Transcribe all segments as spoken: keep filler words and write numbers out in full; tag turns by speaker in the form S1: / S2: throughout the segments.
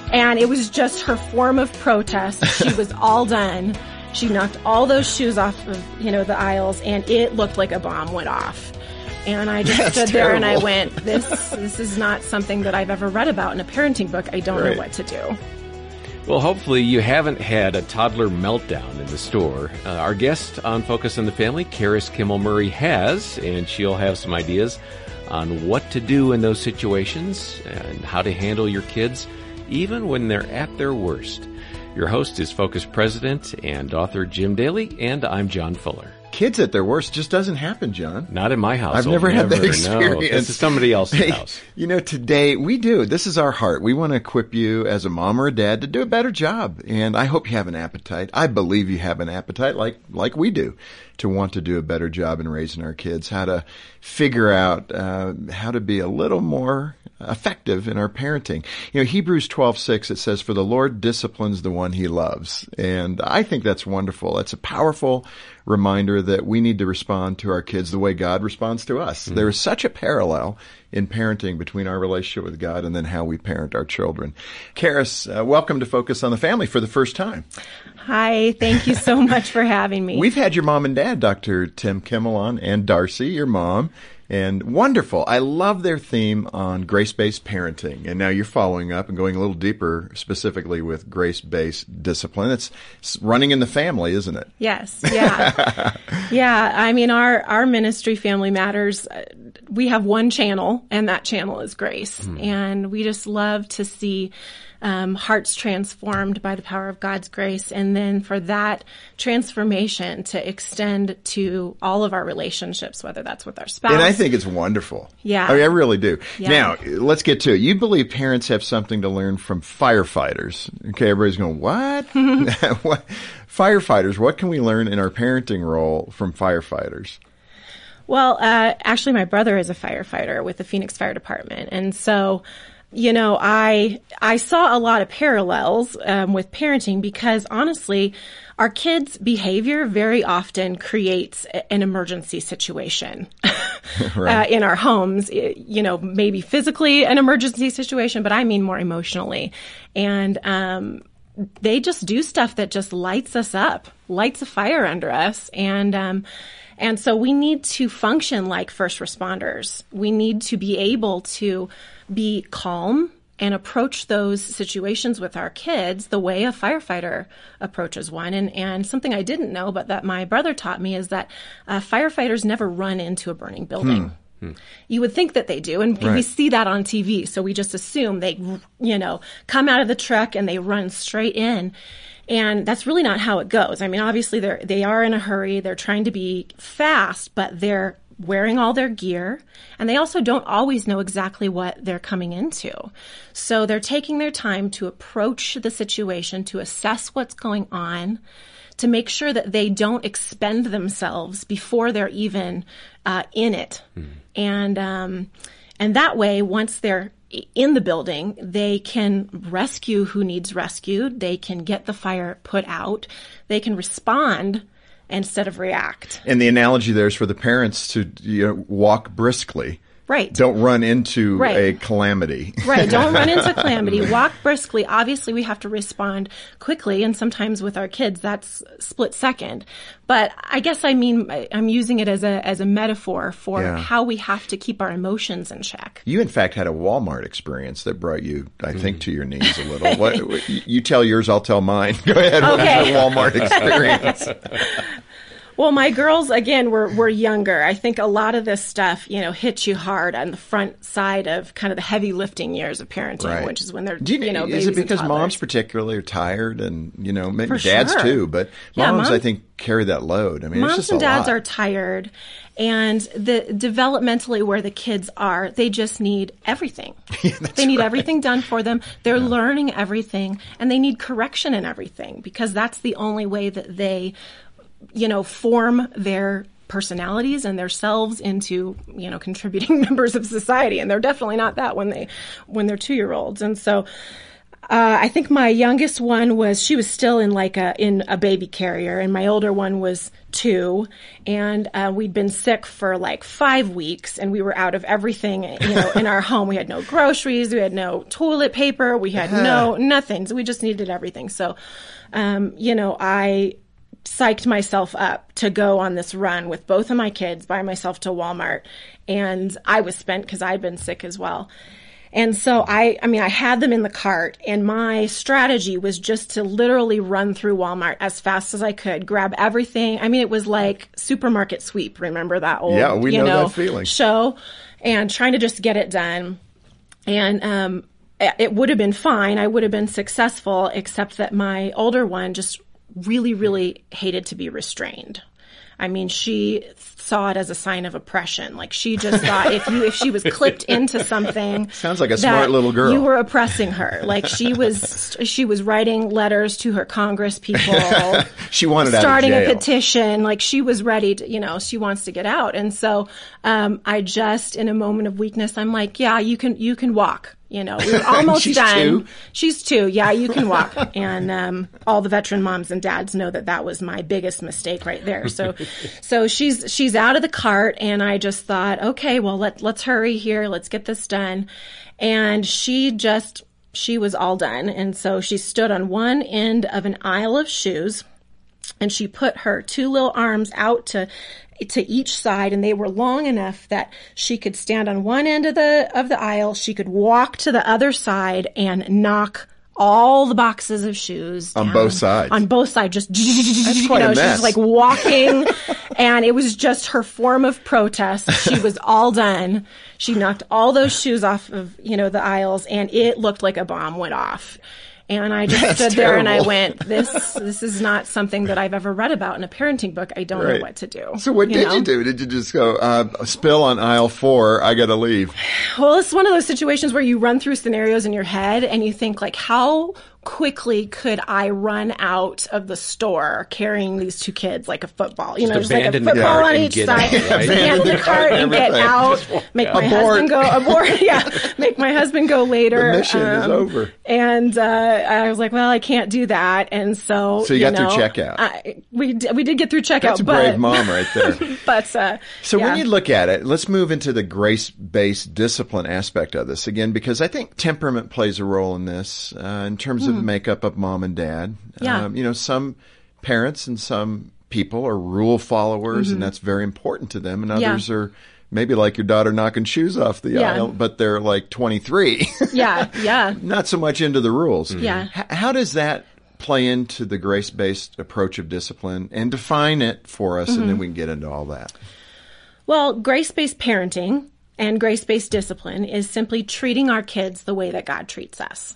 S1: And it was just her form of protest. She was all done. She knocked all those shoes off of, you know, the aisles, and it looked like a bomb went off. And I just
S2: That's
S1: stood there
S2: terrible.
S1: and I went, this this is not something that I've ever read about in a parenting book. I don't
S2: Right.
S1: know what to do.
S3: Well, hopefully you haven't had a toddler meltdown in the store. Uh, our guest on Focus on the Family, Karis Kimmel Murray, has, and she'll have some ideas on what to do in those situations and how to handle your kids, even when they're at their worst. Your host is Focus President and author Jim Daly, and I'm John Fuller.
S2: Kids at their worst just doesn't happen, John.
S3: Not in my house.
S2: I've never had that experience.
S3: No, this is somebody else's
S2: Hey,
S3: house.
S2: You know, today we do. This is our heart. We want to equip you as a mom or a dad to do a better job. And I hope you have an appetite. I believe you have an appetite like, like we do to want to do a better job in raising our kids, how to figure out, uh, how to be a little more effective in our parenting. You know, Hebrews twelve six, it says, "For the Lord disciplines the one he loves." And I think that's wonderful. It's a powerful reminder that we need to respond to our kids the way God responds to us. Mm-hmm. There is such a parallel in parenting between our relationship with God and then how we parent our children. Karis, uh, welcome to Focus on the Family for the first time.
S1: Hi, thank you so much for having me.
S2: We've had your mom and dad, Doctor Tim Kimmel, on, and Darcy, your mom. And wonderful. I love their theme on grace-based parenting. And now you're following up and going a little deeper specifically with grace-based discipline. It's running in the family, isn't it?
S1: Yes. Yeah. Yeah. I mean, our, our ministry, Family Matters, uh, we have one channel, and that channel is Grace. Mm. And we just love to see Um, hearts transformed by the power of God's grace, and then for that transformation to extend to all of our relationships, whether that's with our spouse.
S2: And I think it's wonderful.
S1: Yeah.
S2: I mean, I really do.
S1: Yeah.
S2: Now, let's get to it. You believe parents have something to learn from firefighters. Okay, everybody's going, what? What? Firefighters, what can we learn in our parenting role from firefighters?
S1: Well, uh, actually, my brother is a firefighter with the Phoenix Fire Department, and so you know, I I saw a lot of parallels um, with parenting because honestly, our kids' behavior very often creates a, an emergency situation right. uh, in our homes. You know, maybe physically an emergency situation, but I mean more emotionally. And um, they just do stuff that just lights us up, lights a fire under us, and um, and so we need to function like first responders. We need to be able to be calm and approach those situations with our kids the way a firefighter approaches one. And, and something I didn't know, but that my brother taught me, is that uh, firefighters never run into a burning building. Hmm. Hmm. You would think that they do, and right. we see that on T V, so we just assume they, you know, come out of the truck and they run straight in. And that's really not how it goes. I mean, obviously they're, they are in a hurry. They're trying to be fast, but they're wearing all their gear, and they also don't always know exactly what they're coming into. So they're taking their time to approach the situation, to assess what's going on, to make sure that they don't expend themselves before they're even uh, in it. Mm. And um, and that way, once they're in the building, they can rescue who needs rescued. They can get the fire put out. They can respond instead of react.
S2: And the analogy there is for the parents to, you know, walk briskly.
S1: Right.
S2: Don't run into
S1: right.
S2: a calamity.
S1: Right. Don't run into calamity. Walk briskly. Obviously, we have to respond quickly, and sometimes with our kids, that's split second. But I guess I mean, I'm using it as a as a metaphor for yeah. how we have to keep our emotions in check.
S2: You, in fact, had a Walmart experience that brought you, I think, mm. to your knees a little. What, you tell yours, I'll tell mine. Go ahead.
S1: Okay.
S2: What was your Walmart experience?
S1: Well, my girls, again, were, were younger. I think a lot of this stuff, you know, hits you hard on the front side of kind of the heavy lifting years of parenting, right. which is when they're,
S2: Do you,
S1: you know,
S2: is
S1: babies
S2: it because
S1: and
S2: moms particularly are tired, and, you know, maybe
S1: For
S2: dads
S1: sure.
S2: too, but
S1: yeah,
S2: moms,
S1: mom,
S2: I think, carry that load. I mean,
S1: moms
S2: it's just
S1: and
S2: a
S1: dads
S2: lot.
S1: are tired, and the developmentally where the kids are, they just need everything.
S2: yeah,
S1: they need
S2: right.
S1: everything done for them. They're
S2: yeah.
S1: learning everything, and they need correction in everything, because that's the only way that they, you know, form their personalities and their selves into, you know, contributing members of society. And they're definitely not that when they, when they're two-year-olds. And so Uh, I think my youngest one was, she was still in like a, in a baby carrier, and my older one was two, and uh, we'd been sick for like five weeks, and we were out of everything, you know, in our home. We had no groceries, we had no toilet paper, we had no, nothing. So we just needed everything. So, um, you know, I psyched myself up to go on this run with both of my kids by myself to Walmart, and I was spent because I'd been sick as well. And so I, I mean, I had them in the cart, and my strategy was just to literally run through Walmart as fast as I could, grab everything. I mean, it was like supermarket sweep. Remember that old,
S2: yeah, we
S1: you
S2: know,
S1: know,
S2: that feeling.
S1: show, and trying to just get it done. And, um, it would have been fine. I would have been successful, except that my older one just really, really hated to be restrained. I mean, she saw it as a sign of oppression. Like, she just thought if you, if she was clipped into something.
S2: Sounds like a smart little girl.
S1: You were oppressing her. Like, she was, she was writing letters to her Congress people.
S2: She wanted out of
S1: starting
S2: jail.
S1: a petition. Like, she was ready to, you know, she wants to get out. And so, um, I just, in a moment of weakness, I'm like, yeah, you can, you can walk. You know, we were almost
S2: She's
S1: done.
S2: two?
S1: She's two. Yeah, you can walk. And um, all the veteran moms and dads know that that was my biggest mistake right there. So, so she's she's out of the cart, and I just thought, okay, well, let let's hurry here. Let's get this done. And she just she was all done, and so she stood on one end of an aisle of shoes, and she put her two little arms out to. to each side, and they were long enough that she could stand on one end of the of the aisle, she could walk to the other side and knock all the boxes of shoes
S2: on
S1: down.
S2: both sides.
S1: On both sides, just
S2: That's
S1: you
S2: quite
S1: know,
S2: a
S1: she
S2: mess.
S1: was like walking, and it was just her form of protest. She was all done. She knocked all those shoes off of, you know, the aisles, and it looked like a bomb went off. And I just
S2: That's
S1: stood there and I
S2: terrible.
S1: went, this this is not something that I've ever read about in a parenting book. I don't
S2: Right.
S1: know what to do.
S2: So what did
S1: know?
S2: you do? Did you just go, uh, spill on aisle four, I gotta leave?
S1: Well, it's one of those situations where you run through scenarios in your head and you think, like, how quickly could I run out of the store carrying these two kids like a football? You know,
S3: Just
S1: just like a
S3: abandon the
S1: football
S3: cart
S1: on
S3: and
S1: each
S3: get
S1: side.
S3: out, right?
S1: Abandon the cart and get
S2: Everything.
S1: out. Make my
S2: Abort.
S1: husband go abort. Yeah, make my husband go later.
S2: The mission is
S1: Um,
S2: over.
S1: And uh, I was like, well, I can't do that. And so,
S2: So you got
S1: know,
S2: through checkout.
S1: I, we d- we did get through checkout.
S2: That's a
S1: but,
S2: brave mom right there.
S1: But uh,
S2: So
S1: yeah.
S2: when you look at it, let's move into the grace-based discipline aspect of this again, because I think temperament plays a role in this uh, in terms of makeup of mom and dad.
S1: Yeah.
S2: Um, you know, some parents and some people are rule followers, and that's very important to them, and
S1: Yeah.
S2: others are maybe like your daughter knocking shoes off the
S1: Yeah.
S2: aisle, but they're like twenty-three.
S1: yeah, yeah.
S2: Not so much into the rules.
S1: Yeah.
S2: H- how does that play into the grace-based approach of discipline, and define it for us, and then we can get into all that?
S1: Well, grace-based parenting and grace-based discipline is simply treating our kids the way that God treats us.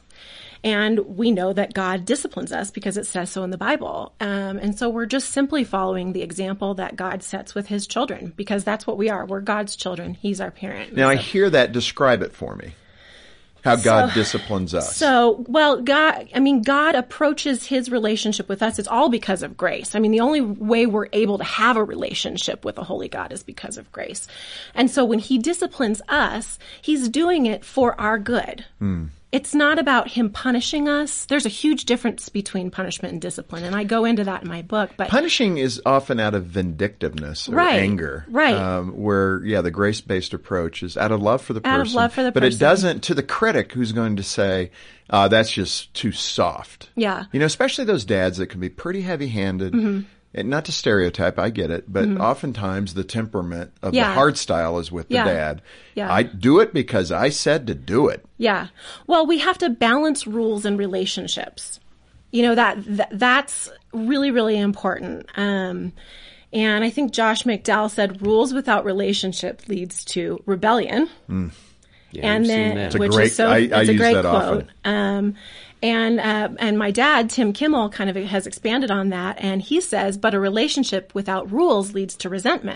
S1: And we know that God disciplines us because it says so in the Bible. Um, and so we're just simply following the example that God sets with his children, because that's what we are. We're God's children. He's our parent.
S2: Now, I
S1: So-
S2: hear that. Describe it for me. How God
S1: So-
S2: disciplines us.
S1: So, well, God, I mean, God approaches his relationship with us. It's all because of grace. I mean, the only way we're able to have a relationship with a holy God is because of grace. And so when he disciplines us, he's doing it for our good.
S2: Hmm.
S1: It's not about him punishing us. There's a huge difference between punishment and discipline, and I go into that in my book. But
S2: Punishing is often out of vindictiveness or
S1: Right,
S2: anger.
S1: right.
S2: Um, where, yeah, the grace-based approach is out of love for the
S1: Out of
S2: person.
S1: love for the
S2: but it
S1: person.
S2: doesn't, to the critic who's going to say, uh, that's just too soft.
S1: Yeah.
S2: You know, especially those dads that can be pretty heavy-handed.
S1: Mm-hmm.
S2: And not to stereotype, I get it, but oftentimes the temperament of
S1: Yeah.
S2: the hard style is with the
S1: Yeah.
S2: dad.
S1: Yeah.
S2: I do it because I said to do it.
S1: Yeah. Well, we have to balance rules and relationships. You know, that, that that's really, really important. Um, and I think Josh McDowell said rules without relationship leads to rebellion.
S3: Yeah,
S1: and
S3: we've
S1: then,
S3: seen that.
S2: It's a
S1: which
S2: great-
S1: is so,
S2: I-
S1: it's
S2: I
S1: a
S2: use
S1: great
S2: that
S1: quote.
S2: often.
S1: Um, and, uh, and my dad, Tim Kimmel, kind of has expanded on that. And he says, but a relationship without rules leads to resentment.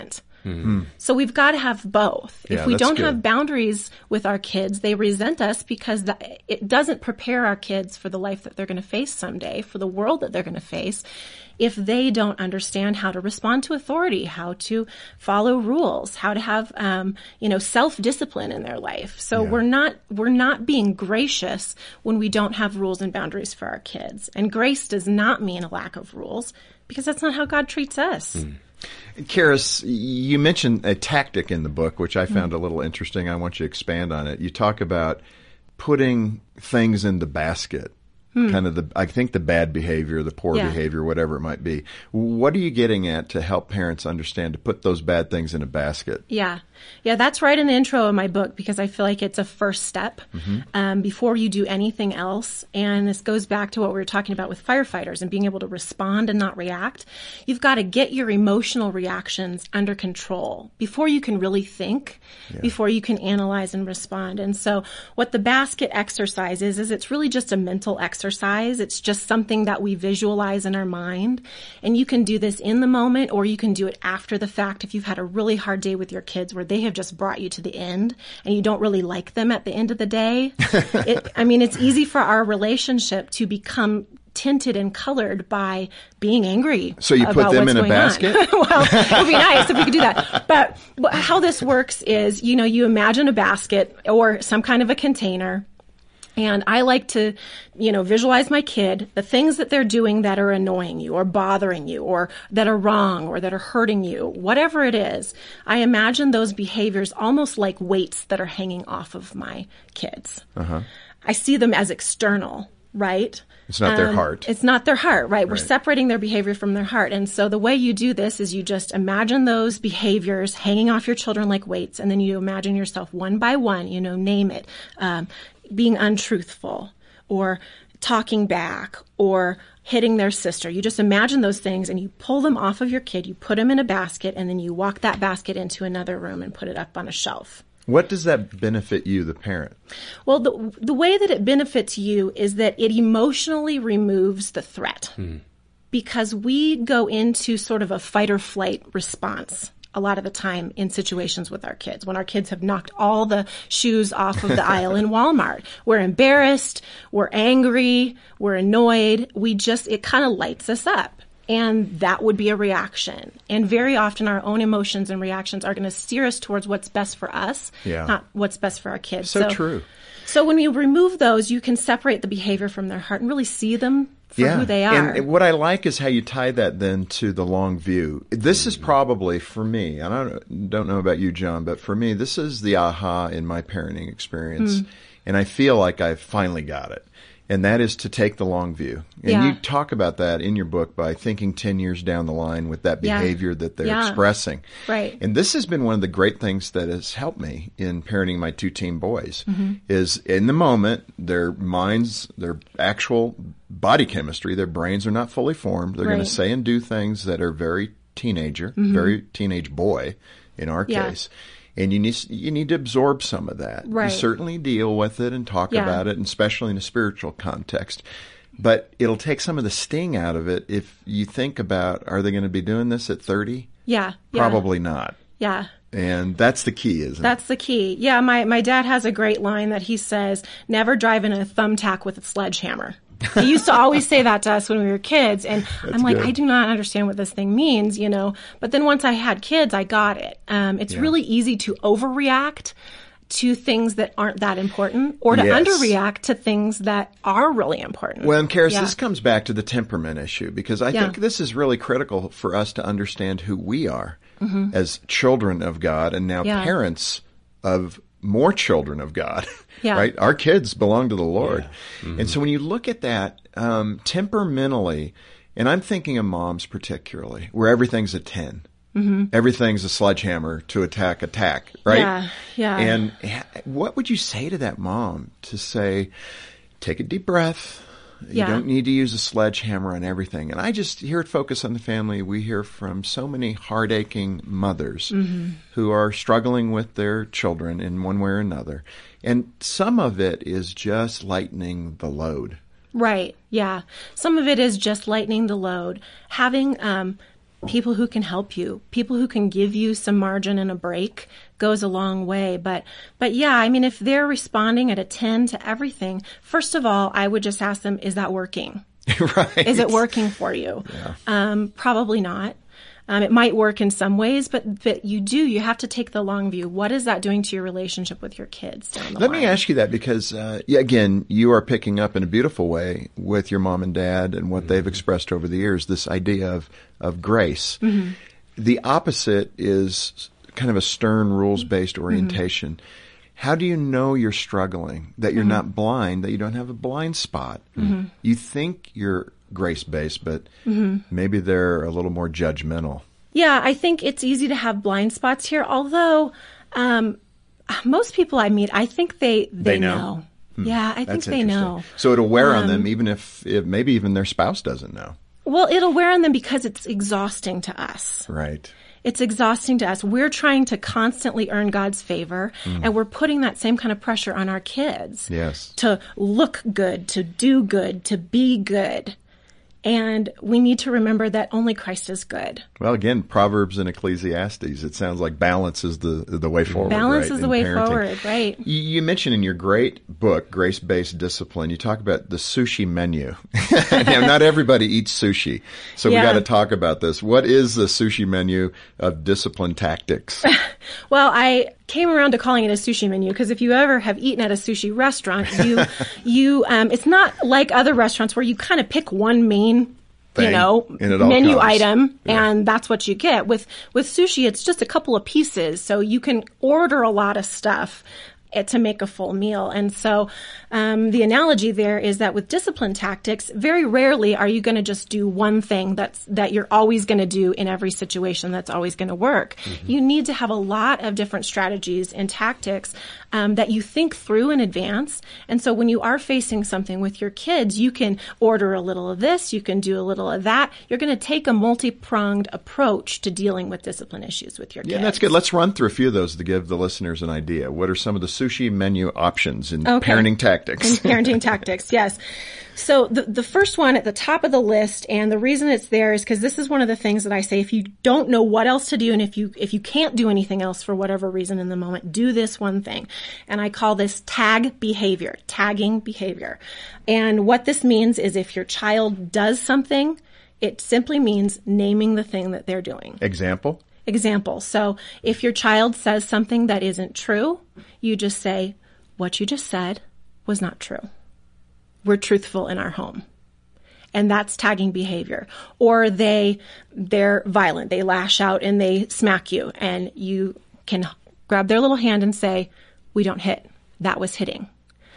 S2: Mm-hmm.
S1: So we've got to have both.
S2: Yeah,
S1: if we
S2: that's
S1: don't
S2: good.
S1: have boundaries with our kids, they resent us because that, it doesn't prepare our kids for the life that they're going to face someday, for the world that they're going to face, if they don't understand how to respond to authority, how to follow rules, how to have, um, you know, self-discipline in their life. So
S2: Yeah.
S1: we're not, we're not being gracious when we don't have rules and boundaries for our kids. And grace does not mean a lack of rules, because that's not how God treats us.
S2: Mm. Karis, you mentioned a tactic in the book, which I found mm. a little interesting. I want you to expand on it. You talk about putting things in the basket. Hmm. Kind of the, I think the bad behavior, the poor
S1: yeah.
S2: behavior, whatever it might be. What are you getting at to help parents understand to put those bad things in a basket?
S1: Yeah. Yeah, that's right in the intro of my book, because I feel like it's a first step mm-hmm. um, before you do anything else. And this goes back to what we were talking about with firefighters and being able to respond and not react. You've got to get your emotional reactions under control before you can really think, yeah. before you can analyze and respond. And so what the basket exercise is, is it's really just a mental exercise. It's just something that we visualize in our mind. And you can do this in the moment, or you can do it after the fact if you've had a really hard day with your kids where they have just brought you to the end and you don't really like them at the end of the day. it, I mean, it's easy for our relationship to become tinted and colored by being angry.
S2: So you put them in a basket?
S1: Well, it would be nice if we could do that. But, but how this works is, you know, you imagine a basket or some kind of a container. And I like to, you know, visualize my kid, the things that they're doing that are annoying you or bothering you or that are wrong or that are hurting you, whatever it is. I imagine those behaviors almost like weights that are hanging off of my kids. Uh-huh. I see them as external, right?
S2: It's not um, their heart.
S1: It's not their heart, right?
S2: right?
S1: We're separating their behavior from their heart. And so the way you do this is you just imagine those behaviors hanging off your children like weights, and then you imagine yourself one by one, you know, name it. Um, being untruthful or talking back or hitting their sister. You just imagine those things and you pull them off of your kid, you put them in a basket, and then you walk that basket into another room and put it up on a shelf.
S2: What does that benefit you, the parent?
S1: Well, the the way that it benefits you is that it emotionally removes the threat. Hmm. Because we go into sort of a fight or flight response a lot of the time in situations with our kids. When our kids have knocked all the shoes off of the aisle in Walmart, we're embarrassed, we're angry, we're annoyed. We just, it kind of lights us up. And that would be a reaction. And very often our own emotions and reactions are going to steer us towards what's best for us,
S2: yeah.
S1: not what's best for our kids.
S2: So, so true.
S1: So when you remove those, you can separate the behavior from their heart and really see them for
S2: yeah.
S1: who they are.
S2: And what I like is how you tie that then to the long view. This is probably, for me, I don't, don't know about you, John, but for me, this is the aha in my parenting experience. Mm. And I feel like I've finally got it. And that is to take the long view. And
S1: yeah.
S2: you talk about that in your book by thinking ten years down the line with that behavior yeah. that they're
S1: yeah.
S2: expressing.
S1: Right.
S2: And this has been one of the great things that has helped me in parenting my two teen boys mm-hmm. is in the moment, their minds, their actual body chemistry, their brains are not fully formed. They're right. going to say and do things that are very teenager, mm-hmm. very teenage boy in our yeah. case. And you need you need to absorb some of that.
S1: Right.
S2: You certainly deal with it and talk
S1: yeah.
S2: about it, and especially in a spiritual context. But it'll take some of the sting out of it if you think about, are they going to be doing this at thirty?
S1: Yeah.
S2: Probably
S1: yeah.
S2: not.
S1: Yeah.
S2: And that's the key, isn't
S1: That's it? That's the key. Yeah, my, my dad has a great line that he says, never drive in a thumbtack with a sledgehammer. He used to always say that to us when we were kids, and
S2: That's
S1: I'm like,
S2: good.
S1: I do not understand what this thing means, you know. But then once I had kids, I got it. Um, it's
S2: yeah.
S1: really easy to overreact to things that aren't that important, or to
S2: yes.
S1: underreact to things that are really important.
S2: Well, and Karis,
S1: yeah.
S2: this comes back to the temperament issue, because I
S1: yeah.
S2: think this is really critical for us to understand who we are
S1: mm-hmm.
S2: as children of God, and now
S1: yeah.
S2: parents of more children of God,
S1: yeah.
S2: right? Our kids belong to the Lord.
S3: Yeah. Mm-hmm.
S2: And so when you look at that, um, temperamentally, and I'm thinking of moms particularly, where everything's a ten. Mm-hmm. Everything's a sledgehammer to attack, attack, right?
S1: Yeah, yeah.
S2: And what would you say to that mom to say, take a deep breath. You
S1: yeah.
S2: don't need to use a sledgehammer on everything. And I just, here at Focus on the Family, we hear from so many heart-aching mothers mm-hmm. who are struggling with their children in one way or another. And some of it is just lightening the load.
S1: Right, yeah. Some of it is just lightening the load. Having um, people who can help you, people who can give you some margin and a break goes a long way. But, but yeah, I mean, if they're responding at a ten to everything, first of all, I would just ask them, is that working?
S2: Right.
S1: Is it working for you?
S2: Yeah.
S1: Um, probably not. Um, it might work in some ways, but, but you do, you have to take the long view. What is that doing to your relationship with your kids down the
S2: Let
S1: line?
S2: me ask you that because, uh, yeah, again, you are picking up in a beautiful way with your mom and dad and what mm-hmm. they've expressed over the years, this idea of, of grace. Mm-hmm. The opposite is kind of a stern, rules-based orientation. Mm-hmm. How do you know you're struggling, that you're mm-hmm. not blind, that you don't have a blind spot? Mm-hmm. You think you're grace-based, but mm-hmm. maybe they're a little more judgmental.
S1: Yeah, I think it's easy to have blind spots here, although um, most people I meet, I think they, they,
S2: they know.
S1: know. Hmm. Yeah, I think
S2: That's
S1: they know.
S2: So it'll wear
S1: um,
S2: on them even if, if maybe even their spouse doesn't know.
S1: Well, it'll wear on them because it's exhausting to us.
S2: Right.
S1: It's exhausting to us. We're trying to constantly earn God's favor, mm. and we're putting that same kind of pressure on our kids.
S2: Yes.
S1: To look good, to do good, to be good. And we need to remember that only Christ is good.
S2: Well, again, Proverbs and Ecclesiastes, it sounds like balance is the the way forward.
S1: Balance
S2: right,
S1: is the way parenting. forward, right.
S2: You, you mentioned in your great book, Grace-Based Discipline, you talk about the sushi menu. Now, not everybody eats sushi, so yeah. we got to talk about this. What is the sushi menu of discipline tactics?
S1: Well, I came around to calling it a sushi menu because if you ever have eaten at a sushi restaurant, you, you, um, it's not like other restaurants where you kind of pick one main, Thing, you know, menu comes. item yeah. and that's what you get. With, with sushi, it's just a couple of pieces. So you can order a lot of stuff to make a full meal. And so um, the analogy there is that with discipline tactics, very rarely are you going to just do one thing that's that you're always going to do in every situation that's always going to work. Mm-hmm. You need to have a lot of different strategies and tactics um, that you think through in advance. And so when you are facing something with your kids, you can order a little of this, you can do a little of that. You're going to take a multi-pronged approach to dealing with discipline issues with your kids.
S2: Yeah, that's good. Let's run through a few of those to give the listeners an idea. What are some of the sushi menu options in okay. parenting tactics?
S1: In parenting tactics, yes. So the the first one at the top of the list, and the reason it's there is because this is one of the things that I say, if you don't know what else to do, and if you if you can't do anything else for whatever reason in the moment, do this one thing. And I call this tag behavior, tagging behavior. And what this means is if your child does something, it simply means naming the thing that they're doing.
S2: Example?
S1: Example. So if your child says something that isn't true, you just say, what you just said was not true. We're truthful in our home. And that's tagging behavior. Or they, they're violent. They lash out and they smack you. And you can grab their little hand and say, we don't hit. That was hitting.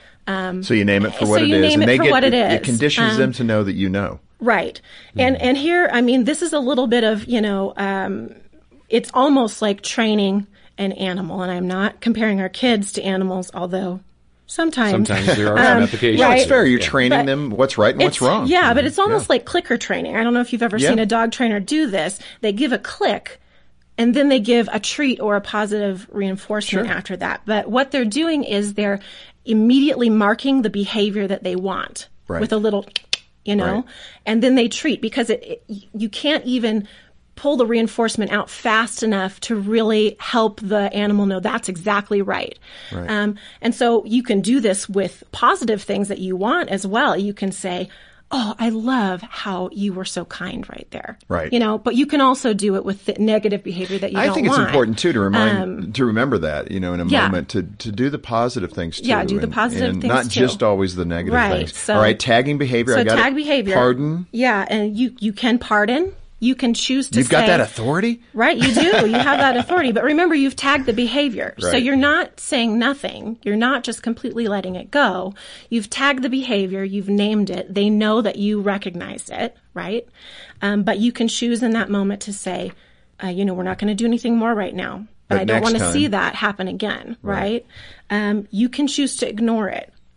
S1: Um,
S2: so you name it for what
S1: so
S2: it
S1: you
S2: is.
S1: Name
S2: and
S1: it
S2: they
S1: for
S2: get,
S1: what it,
S2: it
S1: is.
S2: It conditions
S1: um,
S2: them to know that you know.
S1: Right. Mm. And, and here, I mean, this is a little bit of, you know, um, it's almost like training an animal. And I'm not comparing our kids to animals, although sometimes.
S3: Sometimes there are some um, applications.
S2: Yeah, it's fair. You're
S3: yeah.
S2: training but them what's right and what's wrong.
S1: Yeah, but it's almost yeah. like clicker training. I don't know if you've ever
S2: yeah.
S1: seen a dog trainer do this. They give a click and then they give a treat or a positive reinforcement
S2: sure.
S1: after that. But what they're doing is they're immediately marking the behavior that they want
S2: right.
S1: with a little, you know,
S2: right.
S1: and then they treat because it, it, you can't even pull the reinforcement out fast enough to really help the animal know that's exactly right.
S2: right.
S1: Um, and so you can do this with positive things that you want as well. You can say, oh, I love how you were so kind right there.
S2: Right.
S1: You know, but you can also do it with the negative behavior that you
S2: I
S1: don't
S2: think
S1: want.
S2: It's important too to remind,
S1: um,
S2: to remember that, you know, in a
S1: yeah.
S2: moment to, to do the positive things too.
S1: Yeah, do the
S2: and,
S1: positive
S2: and
S1: things
S2: not
S1: too.
S2: just always the negative
S1: right.
S2: things.
S1: So,
S2: all right. Tagging behavior.
S1: So
S2: I got
S1: tag
S2: it.
S1: behavior.
S2: Pardon.
S1: Yeah. And you, you can pardon. You can choose to
S2: You've
S1: say.
S2: got that authority?
S1: Right, you do. You have that authority. But remember, you've tagged the behavior.
S2: Right.
S1: So you're not saying nothing. You're not just completely letting it go. You've tagged the behavior. You've named it. They know that you recognize it, right? Um, but you can choose in that moment to say, uh, you know, we're not going to do anything more right now. But,
S2: but
S1: I don't want to
S2: time.
S1: see that happen again, right?
S2: right?
S1: Um, you can choose to ignore it.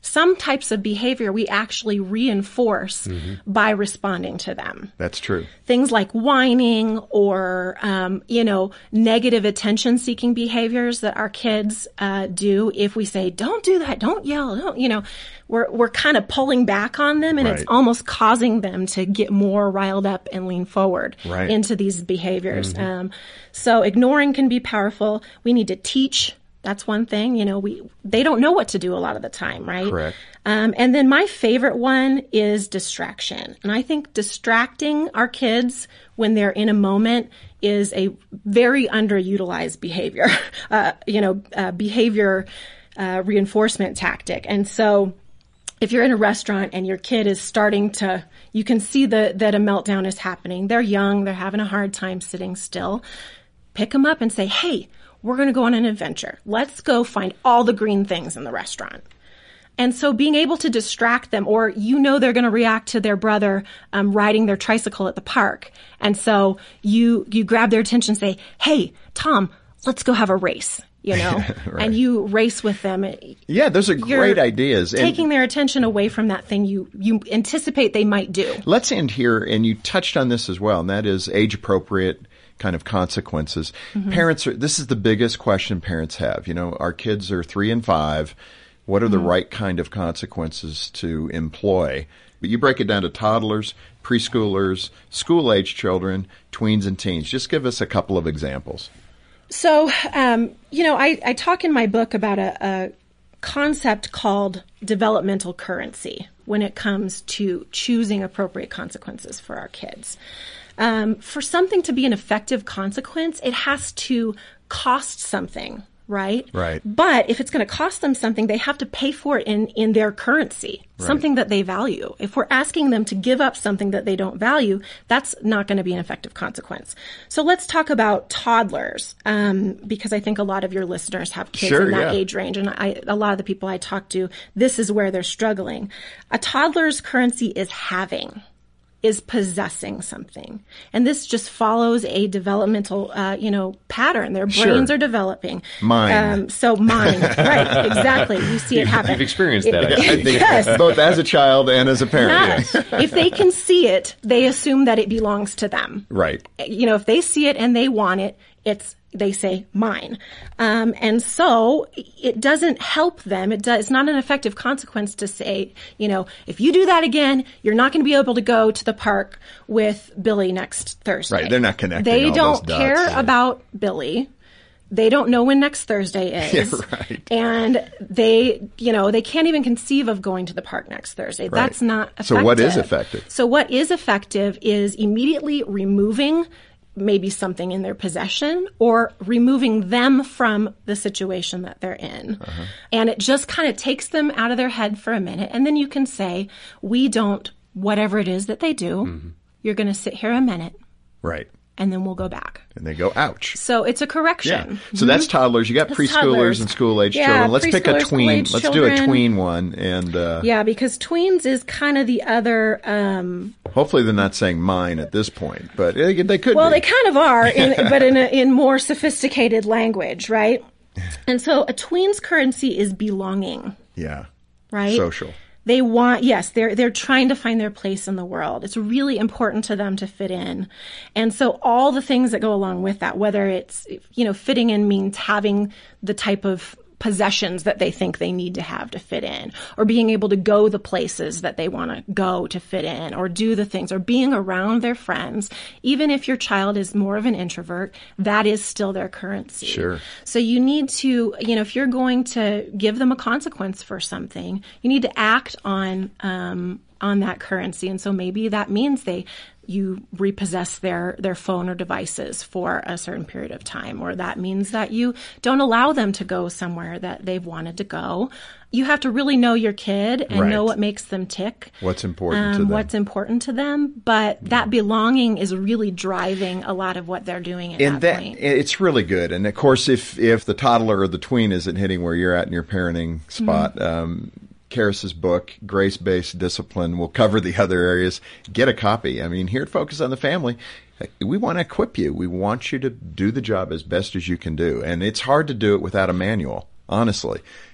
S1: Some types of behavior we actually reinforce mm-hmm. by responding to them.
S2: That's true.
S1: Things like whining or, um, you know, negative attention-seeking behaviors that our kids uh, do. If we say, don't do that, don't yell, don't, you know, we're we're kind of pulling back on them, and right. it's almost causing them to get more riled up and lean forward
S2: right.
S1: into these behaviors. Mm-hmm. Um, so ignoring can be powerful. We need to teach. That's one thing, you know, we, they don't know what to do a lot of the time, right?
S2: Correct.
S1: Um, and then my favorite one is distraction. And I think distracting our kids when they're in a moment is a very underutilized behavior, uh, you know, uh, behavior, uh, reinforcement tactic. And so if you're in a restaurant and your kid is starting to, you can see the, that a meltdown is happening. They're young. They're having a hard time sitting still. Pick them up and say, hey, we're going to go on an adventure. Let's go find all the green things in the restaurant. And so being able to distract them, or you know they're going to react to their brother um, riding their tricycle at the park. And so you you grab their attention and say, hey, Tom, let's go have a race, you know,
S2: right.
S1: and you race with them.
S2: Yeah, those are
S1: You're
S2: great ideas.
S1: Taking
S2: and
S1: their attention away from that thing you, you anticipate they might do.
S2: Let's end here, and you touched on this as well, and that is age-appropriate kind of consequences. Mm-hmm. Parents are, this is the biggest question parents have. You know, our kids are three and five. What are mm-hmm. the right kind of consequences to employ? But you break it down to toddlers, preschoolers, school-age children, tweens, and teens. Just give us a couple of examples.
S1: So, um, you know, I, I talk in my book about a, a concept called developmental currency when it comes to choosing appropriate consequences for our kids. Um, for something to be an effective consequence, it has to cost something, right?
S2: Right.
S1: But if it's going to cost them something, they have to pay for it in, in their currency, right. something that they value. If we're asking them to give up something that they don't value, that's not going to be an effective consequence. So let's talk about toddlers, um, because I think a lot of your listeners have kids
S2: sure,
S1: in that
S2: yeah.
S1: age range. And I, a lot of the people I talk to, this is where they're struggling. A toddler's currency is having. is possessing something. And this just follows a developmental, uh, you know, pattern. Their brains
S2: sure.
S1: are developing.
S2: Mind.
S1: Um, so mind, right, exactly. You see it happen.
S3: You've experienced that.
S1: It,
S2: I think
S1: yes.
S2: both as a child and as a parent.
S1: Yes.
S2: Yes.
S1: If they can see it, they assume that it belongs to them.
S2: Right.
S1: You know, if they see it and they want it, it's, they say mine. Um, and so it doesn't help them. It does, it's not an effective consequence to say, you know, if you do that again, you're not going to be able to go to the park with Billy next Thursday.
S2: Right. They're not connecting
S1: They
S2: all
S1: don't
S2: those
S1: care
S2: dots.
S1: about Billy. They don't know when next Thursday is.
S2: Yeah, right.
S1: And they, you know, they can't even conceive of going to the park next Thursday.
S2: Right.
S1: That's not effective.
S2: So what is effective?
S1: So what is effective is immediately removing maybe something in their possession or removing them from the situation that they're in. Uh-huh. And it just kind of takes them out of their head for a minute. And then you can say, we don't, whatever it is that they do, mm-hmm. you're going to sit here a minute.
S2: Right.
S1: And then we'll go back.
S2: And they go, ouch.
S1: So it's a correction.
S2: Yeah. So
S1: mm-hmm.
S2: that's toddlers. You got
S1: that's
S2: preschoolers
S1: toddlers.
S2: and school-age
S1: yeah,
S2: children. Let's pick a tween. Let's
S1: children.
S2: do a tween one. And uh,
S1: yeah, because tweens is kind of the other... Um,
S2: hopefully they're not saying mine at this point, but they, they could
S1: well,
S2: be.
S1: they kind of are, in, but in, a, in more sophisticated language, right? And so a tween's currency is belonging.
S2: Yeah.
S1: Right?
S2: Social.
S1: They want, yes, they're, they're trying to find their place in the world. It's really important to them to fit in. And so all the things that go along with that, whether it's, you know, fitting in means having the type of possessions that they think they need to have to fit in, or being able to go the places that they want to go to fit in, or do the things, or being around their friends. Even if your child is more of an introvert, that is still their currency.
S2: Sure.
S1: So you need to, you know, if you're going to give them a consequence for something, you need to act on, um, on that currency. And so maybe that means they, you repossess their, their phone or devices for a certain period of time, or that means that you don't allow them to go somewhere that they've wanted to go. You have to really know your kid and
S2: right.
S1: know what makes them tick.
S2: What's important
S1: um,
S2: to them.
S1: What's important to them. But yeah. that belonging is really driving a lot of what they're doing at
S2: and
S1: that,
S2: that
S1: point.
S2: It's really good. And of course, if, if the toddler or the tween isn't hitting where you're at in your parenting spot, mm-hmm. um, Karis's book, Grace-Based Discipline, will cover the other areas. Get a copy. I mean, here at Focus on the Family, we want to equip you. We want you to do the job as best as you can do. And it's hard to do it without a manual, honestly.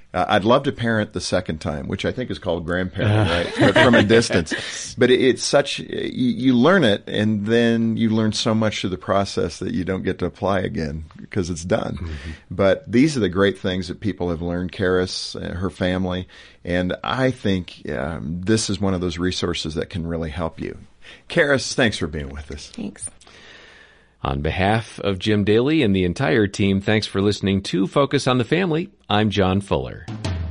S2: Uh, I'd love to parent the second time, which I think is called grandparent, right? But from a distance. But it, it's such, you, you learn it, and then you learn so much through the process that you don't get to apply again because it's done. Mm-hmm. But these are the great things that people have learned, Karis, uh, her family, and I think um, this is one of those resources that can really help you. Karis, thanks for being with us.
S1: Thanks.
S3: On behalf of Jim Daly and the entire team, thanks for listening to Focus on the Family. I'm John Fuller.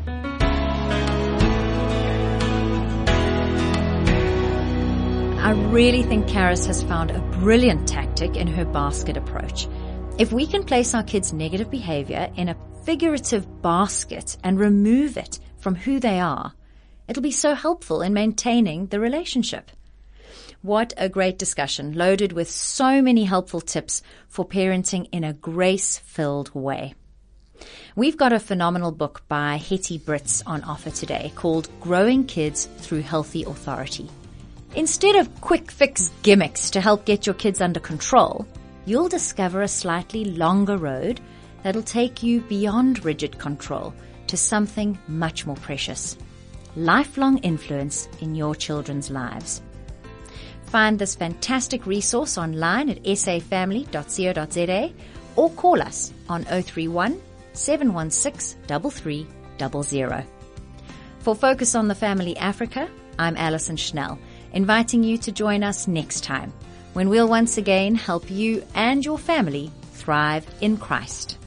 S4: I really think Karis has found a brilliant tactic in her basket approach. If we can place our kids' negative behavior in a figurative basket and remove it from who they are, it'll be so helpful in maintaining the relationship. What a great discussion, loaded with so many helpful tips for parenting in a grace-filled way. We've got a phenomenal book by Hetty Britz on offer today called Growing Kids Through Healthy Authority. Instead of quick fix gimmicks to help get your kids under control, you'll discover a slightly longer road that'll take you beyond rigid control to something much more precious. Lifelong influence in your children's lives. Find this fantastic resource online at s a family dot co dot z a or call us on zero three one, seven one six, three three zero zero. For Focus on the Family Africa, I'm Alison Schnell, inviting you to join us next time when we'll once again help you and your family thrive in Christ.